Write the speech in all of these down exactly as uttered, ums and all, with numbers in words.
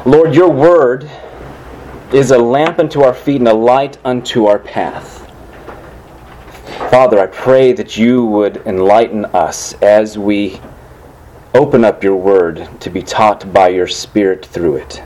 Lord, your word is a lamp unto our feet and a light unto our path. Father, I pray that you would enlighten us as we open up your word to be taught by your Spirit through it.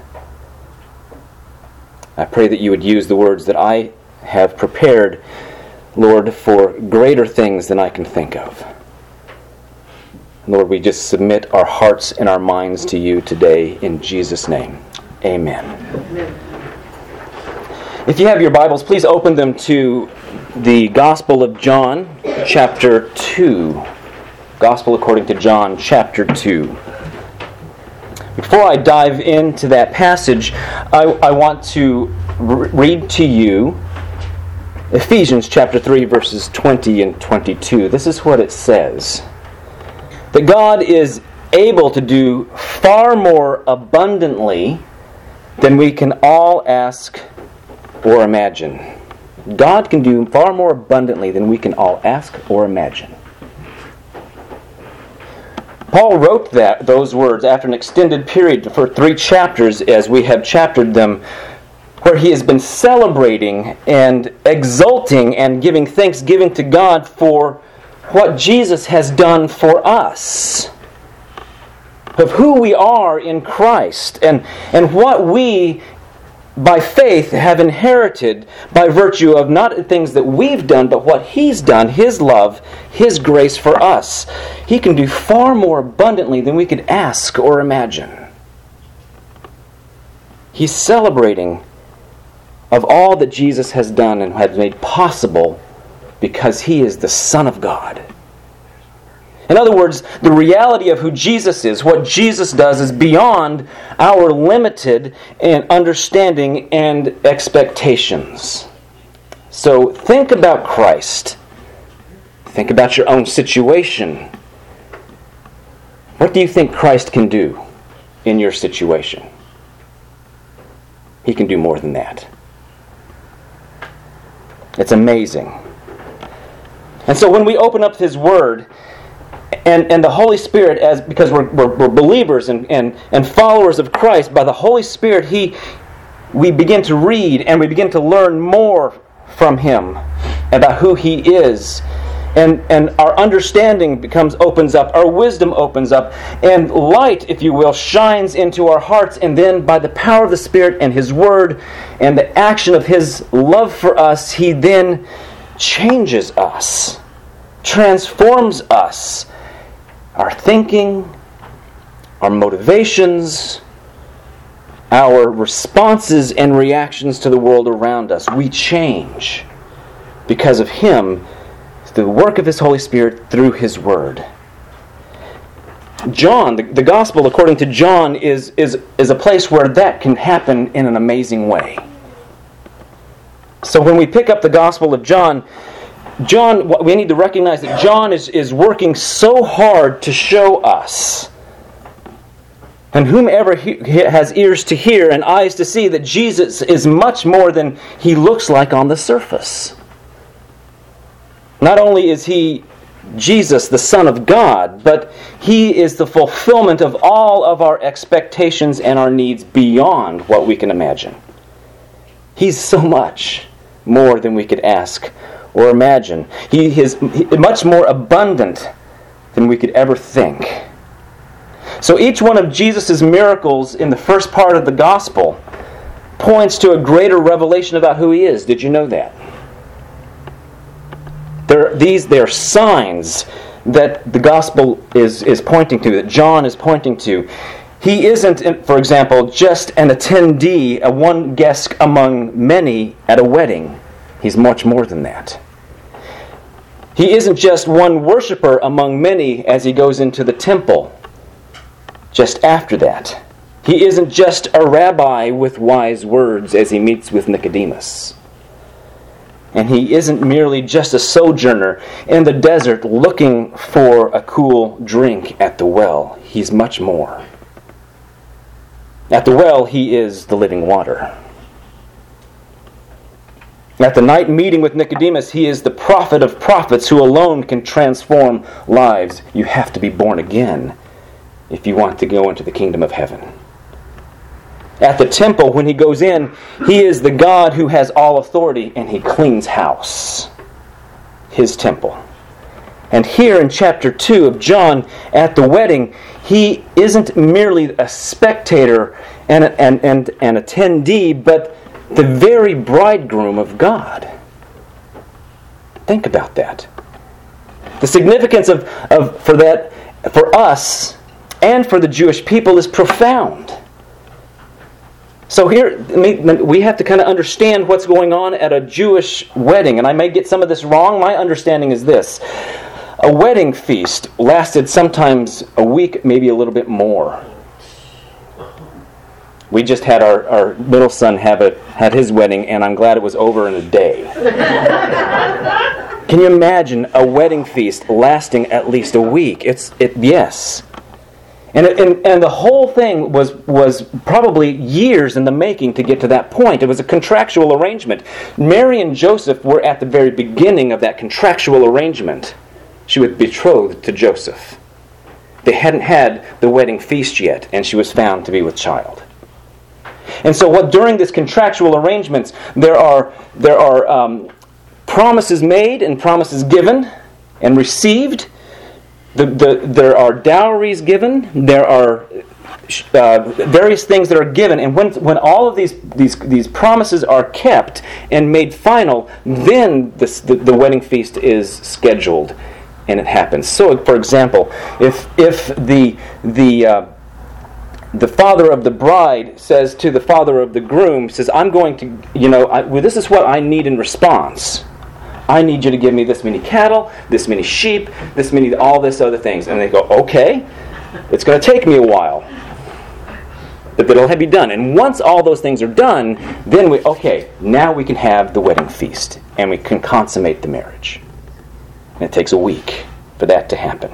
I pray that you would use the words that I have prepared, Lord, for greater things than I can think of. Lord, we just submit our hearts and our minds to you today in Jesus' name. Amen. Amen. If you have your Bibles, please open them to the Gospel of John, chapter two. Gospel according to John, chapter two. Before I dive into that passage, I, I want to re- read to you Ephesians chapter three, verses twenty and twenty-two. This is what it says. That God is able to do far more abundantly than we can all ask or imagine. God can do far more abundantly than we can all ask or imagine. Paul wrote that those words after an extended period for three chapters, as we have chaptered them, where he has been celebrating and exulting and giving thanksgiving to God for what Jesus has done for us, of who we are in Christ, and, and what we by faith have inherited by virtue of not things that we've done, but what He's done, His love, His grace for us. He can do far more abundantly than we could ask or imagine. He's celebrating of all that Jesus has done and has made possible because He is the Son of God. In other words, the reality of who Jesus is, what Jesus does, is beyond our limited and understanding and expectations. So think about Christ. Think about your own situation. What do you think Christ can do in your situation? He can do more than that. It's amazing. And so when we open up His Word, And and the Holy Spirit, as because we're, we're, we're believers and, and, and followers of Christ, by the Holy Spirit, He we begin to read and we begin to learn more from Him about who He is. And and our understanding becomes opens up, our wisdom opens up, and light, if you will, shines into our hearts, and then by the power of the Spirit and His Word and the action of His love for us, He then changes us, transforms us. Our thinking, our motivations, our responses and reactions to the world around us, we change because of Him, the work of His Holy Spirit through His Word. John, the, the Gospel according to John, is, is, is a place where that can happen in an amazing way. So when we pick up the Gospel of John, John, we need to recognize that John is, is working so hard to show us, and whomever he, has ears to hear and eyes to see, that Jesus is much more than He looks like on the surface. Not only is He Jesus, the Son of God, but He is the fulfillment of all of our expectations and our needs beyond what we can imagine. He's so much more than we could ask or imagine. He is much more abundant than we could ever think. So each one of Jesus' miracles in the first part of the gospel points to a greater revelation about who He is. Did you know that? They're, these they're signs that the gospel is, is pointing to, that John is pointing to. He isn't, for example, just an attendee, a one guest among many at a wedding. He's much more than that. He isn't just one worshiper among many as He goes into the temple just after that. He isn't just a rabbi with wise words as He meets with Nicodemus. And He isn't merely just a sojourner in the desert looking for a cool drink at the well. He's much more. At the well, He is the living water. At the night meeting with Nicodemus, He is the prophet of prophets who alone can transform lives. You have to be born again if you want to go into the kingdom of heaven. At the temple, when he goes in, he is the God who has all authority, and he cleans house. His temple. And here in chapter two of John, at the wedding, he isn't merely a spectator and an and, and, attendee, but the very bridegroom of God. Think about that. The significance of, of for that for us and for the Jewish people is profound. So here, we have to kind of understand what's going on at a Jewish wedding. And I may get some of this wrong. My understanding is this. A wedding feast lasted sometimes a week, maybe a little bit more. We just had our, our middle son have it, had his wedding, and I'm glad it was over in a day. Can you imagine a wedding feast lasting at least a week? It's it yes. And, and and the whole thing was was probably years in the making to get to that point. It was a contractual arrangement. Mary and Joseph were at the very beginning of that contractual arrangement. She was betrothed to Joseph. They hadn't had the wedding feast yet, and she was found to be with child. And so, what during this contractual arrangements, there are there are um, promises made and promises given and received. The, the, there are dowries given. There are uh, various things that are given, and when when all of these these these promises are kept and made final, then this, the the wedding feast is scheduled, and it happens. So, for example, if if the the uh, the father of the bride says to the father of the groom, says, "I'm going to, you know, I, well, this is what I need in response. I need you to give me this many cattle, this many sheep, this many, all this other things." And they go, "Okay, it's going to take me a while, but it'll be done." And once all those things are done, then we, okay, now we can have the wedding feast, and we can consummate the marriage. And it takes a week for that to happen.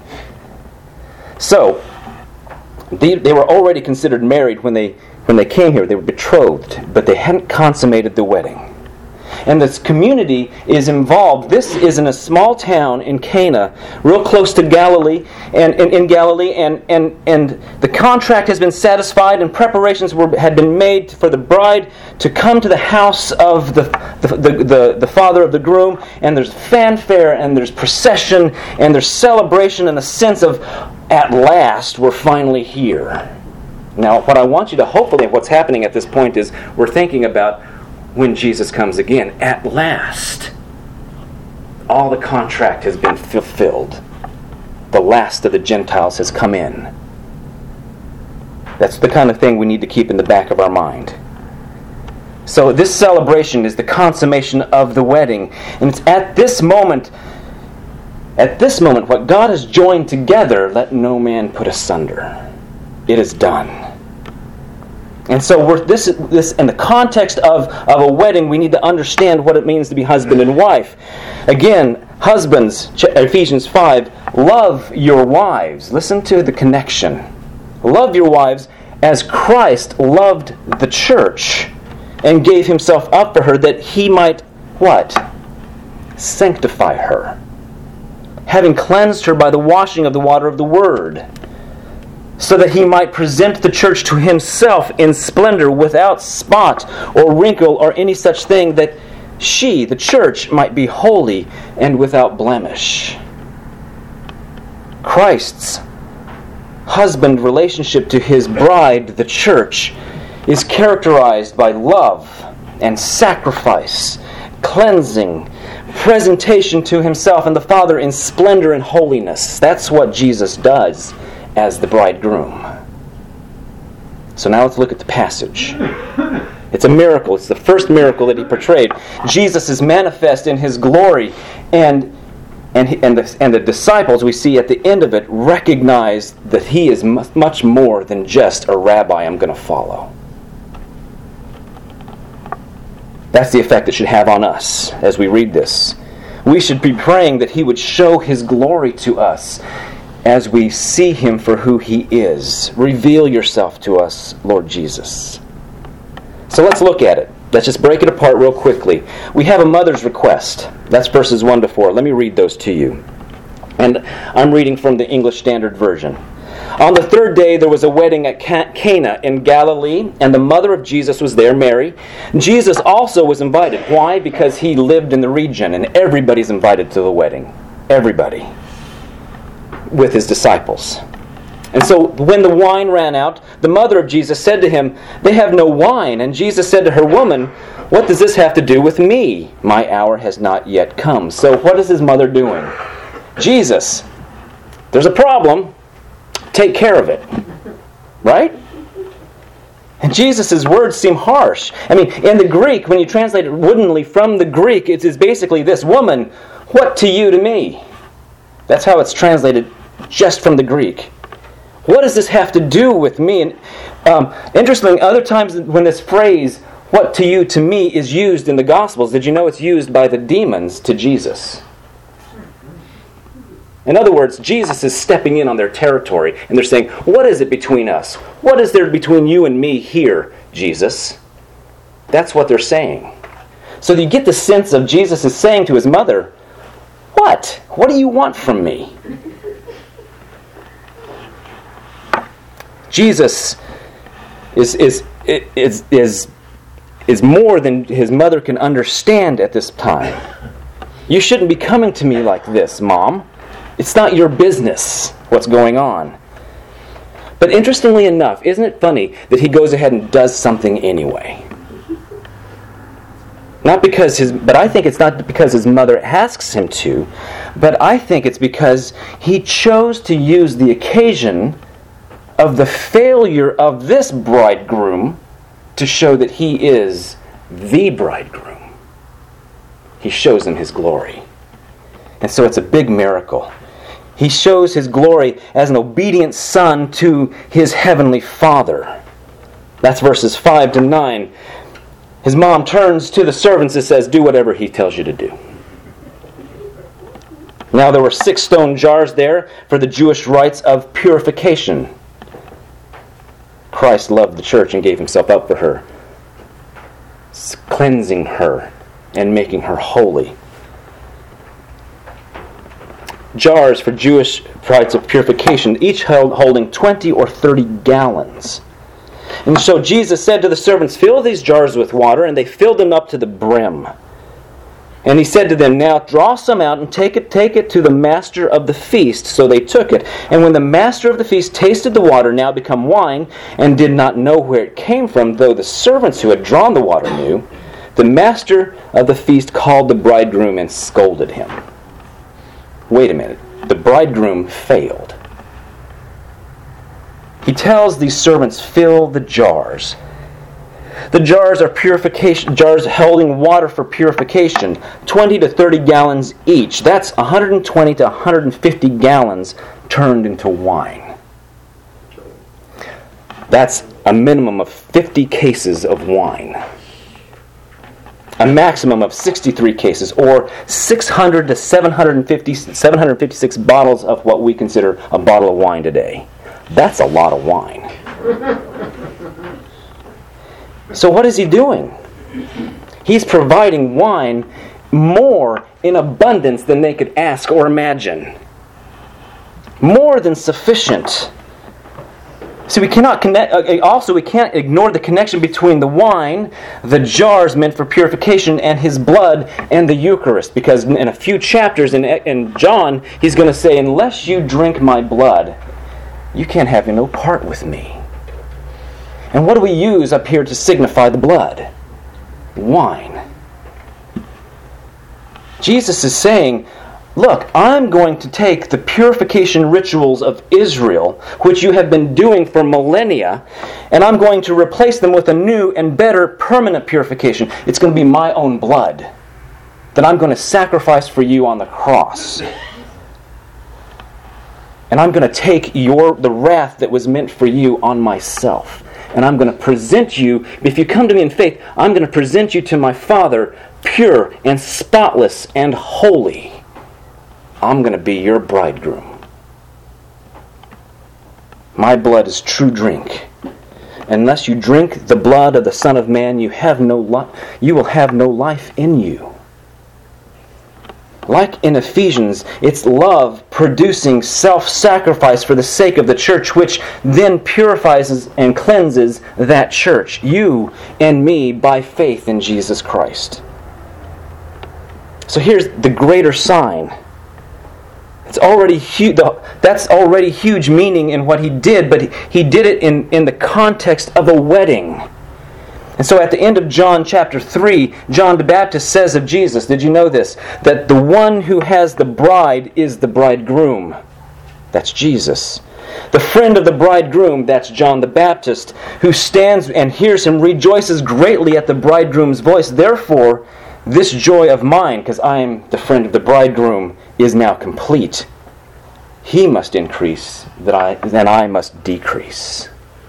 So, they, they were already considered married when they when they came here. They were betrothed, but they hadn't consummated the wedding. And this community is involved. This is in a small town in Cana, real close to Galilee, and in, in Galilee, and, and, and the contract has been satisfied, and preparations were had been made for the bride to come to the house of the the, the, the, the father of the groom, and there's fanfare, and there's procession, and there's celebration in the sense of, at last, we're finally here. Now, what I want you to hopefully, what's happening at this point is we're thinking about when Jesus comes again. At last, all the contract has been fulfilled. The last of the Gentiles has come in. That's the kind of thing we need to keep in the back of our mind. So this celebration is the consummation of the wedding. And it's at this moment, at this moment, what God has joined together, let no man put asunder. It is done. And so we're, this, this, in the context of, of a wedding, we need to understand what it means to be husband and wife. Again, husbands, Ephesians five, love your wives. Listen to the connection. Love your wives as Christ loved the church and gave himself up for her, that he might, what? Sanctify her, having cleansed her by the washing of the water of the word, so that he might present the church to himself in splendor, without spot or wrinkle or any such thing, that she, the church, might be holy and without blemish. Christ's husband relationship to his bride, the church, is characterized by love and sacrifice, cleansing, presentation to himself and the Father in splendor and holiness. That's what Jesus does as the bridegroom. So now let's look at the passage. It's a miracle. It's the first miracle that he portrayed. Jesus is manifest in his glory, and and he, and, the, and the disciples, we see at the end of it, recognize that he is much more than just a rabbi I'm going to follow. That's the effect it should have on us as we read this. We should be praying that he would show his glory to us as we see him for who he is. Reveal yourself to us, Lord Jesus. So let's look at it. Let's just break it apart real quickly. We have a mother's request. That's verses one to four. Let me read those to you. And I'm reading from the English Standard Version. On the third day there was a wedding at Cana in Galilee, and the mother of Jesus was there, Mary. Jesus also was invited. Why? Because he lived in the region, and everybody's invited to the wedding. Everybody. With his disciples. And so when the wine ran out, the mother of Jesus said to him, "They have no wine." And Jesus said to her, "Woman, what does this have to do with me? My hour has not yet come." So what is his mother doing? Jesus, there's a problem. Take care of it. Right? And Jesus' words seem harsh. I mean, in the Greek, when you translate it woodenly from the Greek, it is basically this: "Woman, what to you to me?" That's how it's translated just from the Greek. What does this have to do with me? And um, interestingly, other times when this phrase, "what to you to me," is used in the Gospels, did you know it's used by the demons to Jesus? In other words, Jesus is stepping in on their territory, and they're saying, "What is it between us? What is there between you and me here, Jesus?" That's what they're saying. So you get the sense of Jesus is saying to his mother, "What? What do you want from me?" Jesus is is is is is more than his mother can understand at this time. "You shouldn't be coming to me like this, Mom. It's not your business what's going on." But interestingly enough, isn't it funny that he goes ahead and does something anyway? Not because his, but I think it's not because his mother asks him to, but I think it's because he chose to use the occasion of the failure of this bridegroom to show that he is the bridegroom. He shows him his glory. And so it's a big miracle. He shows his glory as an obedient son to his heavenly Father. That's verses five to nine. His mom turns to the servants and says, "Do whatever he tells you to do." Now there were six stone jars there for the Jewish rites of purification. Christ loved the church and gave himself up for her, cleansing her and making her holy. Jars for Jewish rites of purification, each held holding twenty or thirty gallons. And so Jesus said to the servants, "Fill these jars with water," and they filled them up to the brim. And he said to them, "Now draw some out and take it, take it to the master of the feast." So they took it. And when the master of the feast tasted the water, now become wine, and did not know where it came from, though the servants who had drawn the water knew, the master of the feast called the bridegroom and scolded him. Wait a minute. The bridegroom failed. He tells these servants, "Fill the jars." The jars are purification jars holding water for purification, twenty to thirty gallons each. That's one hundred twenty to one hundred fifty gallons turned into wine. That's a minimum of fifty cases of wine. A maximum of sixty-three cases, or six hundred to seven hundred fifty, seven hundred fifty-six bottles of what we consider a bottle of wine today. That's a lot of wine. So what is he doing? He's providing wine more in abundance than they could ask or imagine. More than sufficient. So we cannot connect. Also, we can't ignore the connection between the wine, the jars meant for purification, and his blood and the Eucharist. Because in a few chapters in, in John, he's going to say, "Unless you drink my blood, you can't have no part with me." And what do we use up here to signify the blood? Wine. Jesus is saying, "Look, I'm going to take the purification rituals of Israel, which you have been doing for millennia, and I'm going to replace them with a new and better permanent purification. It's going to be my own blood that I'm going to sacrifice for you on the cross. And I'm going to take your the wrath that was meant for you on myself. And I'm going to present you, if you come to me in faith, I'm going to present you to my Father pure and spotless and holy. I'm going to be your bridegroom. My blood is true drink. Unless you drink the blood of the Son of Man, you have no li- you will have no life in you." Like in Ephesians, it's love producing self-sacrifice for the sake of the church, which then purifies and cleanses that church, you and me, by faith in Jesus Christ. So here's the greater sign. It's already huge. That's already huge meaning in what he did, but he did it in, in the context of a wedding. And so at the end of John chapter three, John the Baptist says of Jesus, did you know this? That the one who has the bride is the bridegroom. That's Jesus. The friend of the bridegroom, that's John the Baptist, who stands and hears him, rejoices greatly at the bridegroom's voice. Therefore, this joy of mine, because I am the friend of the bridegroom, is now complete. He must increase, that I, then I must decrease.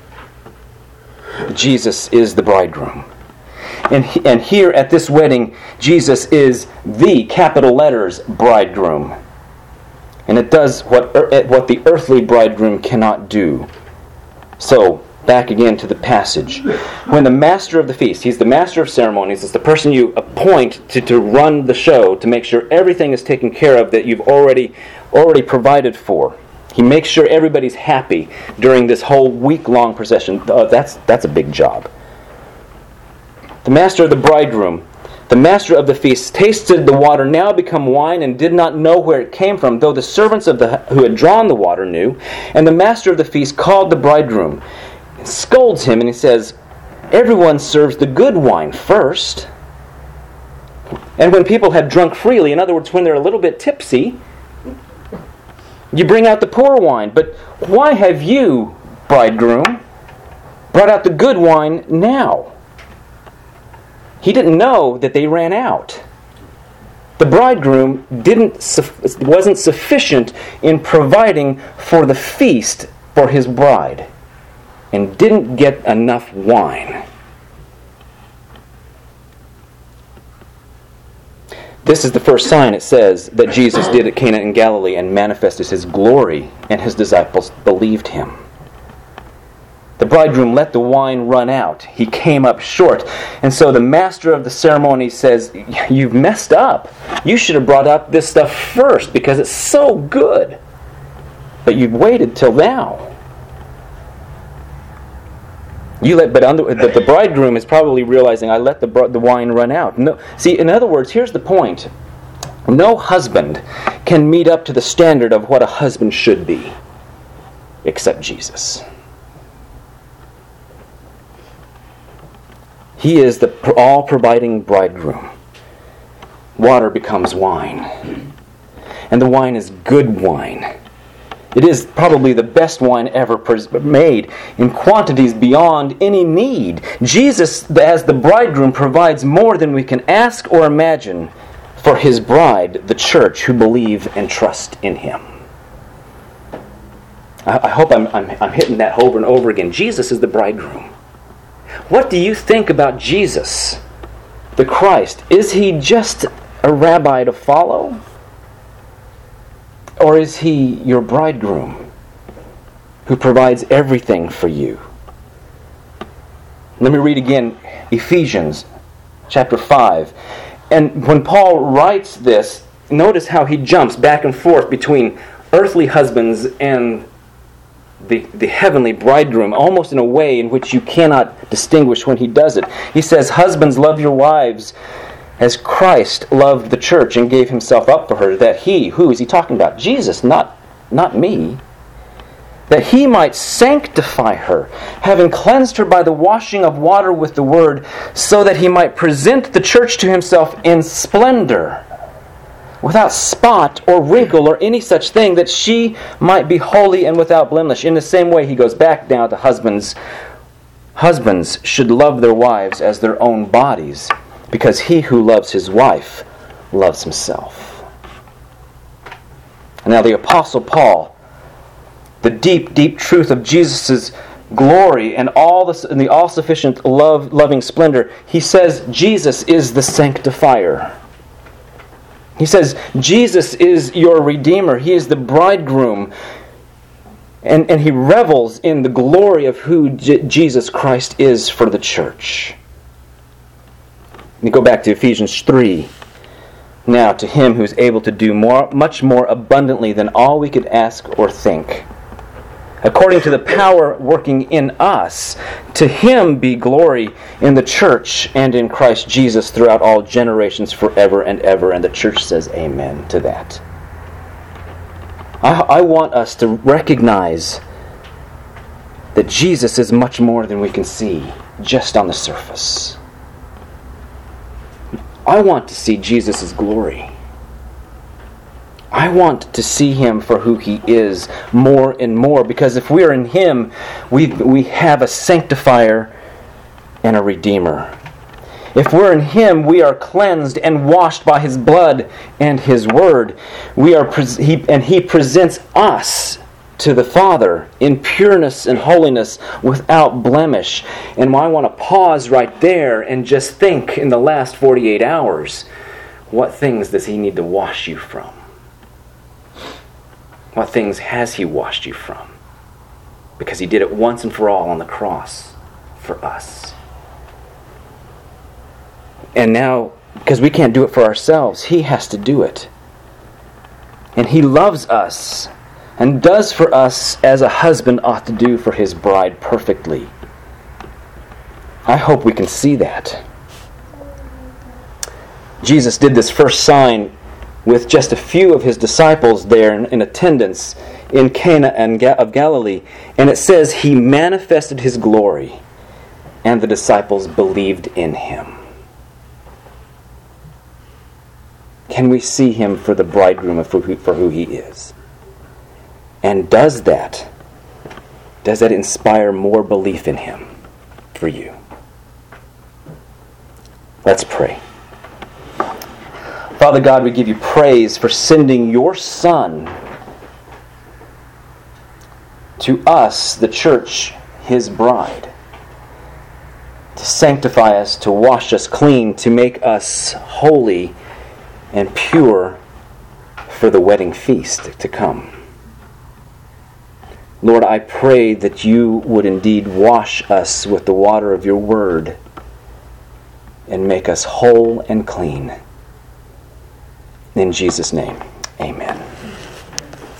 Jesus is the bridegroom. And, he, and here at this wedding, Jesus is the, capital letters, bridegroom. And it does what, what the earthly bridegroom cannot do. So, back again to the passage. When the master of the feast, he's the master of ceremonies, it's the person you appoint to, to run the show, to make sure everything is taken care of that you've already, already provided for. He makes sure everybody's happy during this whole week-long procession. Uh, that's, that's a big job. The master of the bridegroom, the master of the feast, tasted the water now become wine and did not know where it came from, though the servants of the who had drawn the water knew. And the master of the feast called the bridegroom and scolds him, and he says, everyone serves the good wine first. And when people have drunk freely, in other words, when they're a little bit tipsy, you bring out the poor wine. But why have you, bridegroom, brought out the good wine now? He didn't know that they ran out. The bridegroom didn't wasn't sufficient in providing for the feast for his bride, and didn't get enough wine. This is the first sign, it says, that Jesus did at Cana in Galilee and manifested his glory, and his disciples believed him. The bridegroom let the wine run out. He came up short. And so the master of the ceremony says, you've messed up. You should have brought up this stuff first because it's so good. But you've waited till now. You let, but under, the, the bridegroom is probably realizing, I let the, the wine run out. No, see, in other words, here's the point. No husband can meet up to the standard of what a husband should be, except Jesus. He is the all-providing bridegroom. Water becomes wine. And the wine is good wine. It is probably the best wine ever made in quantities beyond any need. Jesus, as the bridegroom, provides more than we can ask or imagine for his bride, the church, who believe and trust in him. I, I hope I'm, I'm, I'm hitting that over and over again. Jesus is the bridegroom. What do you think about Jesus, the Christ? Is he just a rabbi to follow? Or is he your bridegroom who provides everything for you? Let me read again Ephesians chapter five. And when Paul writes this, notice how he jumps back and forth between earthly husbands and the, the heavenly bridegroom, almost in a way in which you cannot distinguish when he does it. He says, husbands, love your wives as Christ loved the church and gave himself up for her, that he, who is he talking about? Jesus, not, not me. That he might sanctify her, having cleansed her by the washing of water with the word, so that he might present the church to himself in splendor, without spot or wrinkle or any such thing, that she might be holy and without blemish. In the same way, he goes back now to husbands. Husbands should love their wives as their own bodies, because he who loves his wife loves himself. And now the Apostle Paul, the deep, deep truth of Jesus' glory and all the, and the all-sufficient love, loving splendor, he says Jesus is the sanctifier. He says Jesus is your Redeemer. He is the bridegroom. And, and he revels in the glory of who J- Jesus Christ is for the church. Let me go back to Ephesians three. Now, to him who is able to do more, much more abundantly than all we could ask or think, according to the power working in us, to him be glory in the church and in Christ Jesus throughout all generations forever and ever. And the church says amen to that. I, I want us to recognize that Jesus is much more than we can see just on the surface. I want to see Jesus' glory. I want to see him for who he is more and more, because if we are in him, we we have a sanctifier and a redeemer. If we're in him, we are cleansed and washed by his blood and his word. We are pre- he, and he presents us to the Father in pureness and holiness without blemish. And I want to pause right there and just think in the last forty-eight hours, what things does he need to wash you from? What things has he washed you from? Because he did it once and for all on the cross for us. And now, because we can't do it for ourselves, he has to do it. And he loves us and does for us as a husband ought to do for his bride perfectly. I hope we can see that. Jesus did this first sign with just a few of his disciples there in, in attendance in Cana of Galilee. And it says he manifested his glory, and the disciples believed in him. Can we see him for the bridegroom for who, for who he is? And does that, does that inspire more belief in him for you? Let's pray. Father God, we give you praise for sending your Son to us, the church, his bride, to sanctify us, to wash us clean, to make us holy and pure for the wedding feast to come. Lord, I pray that you would indeed wash us with the water of your word and make us whole and clean. In Jesus' name, amen.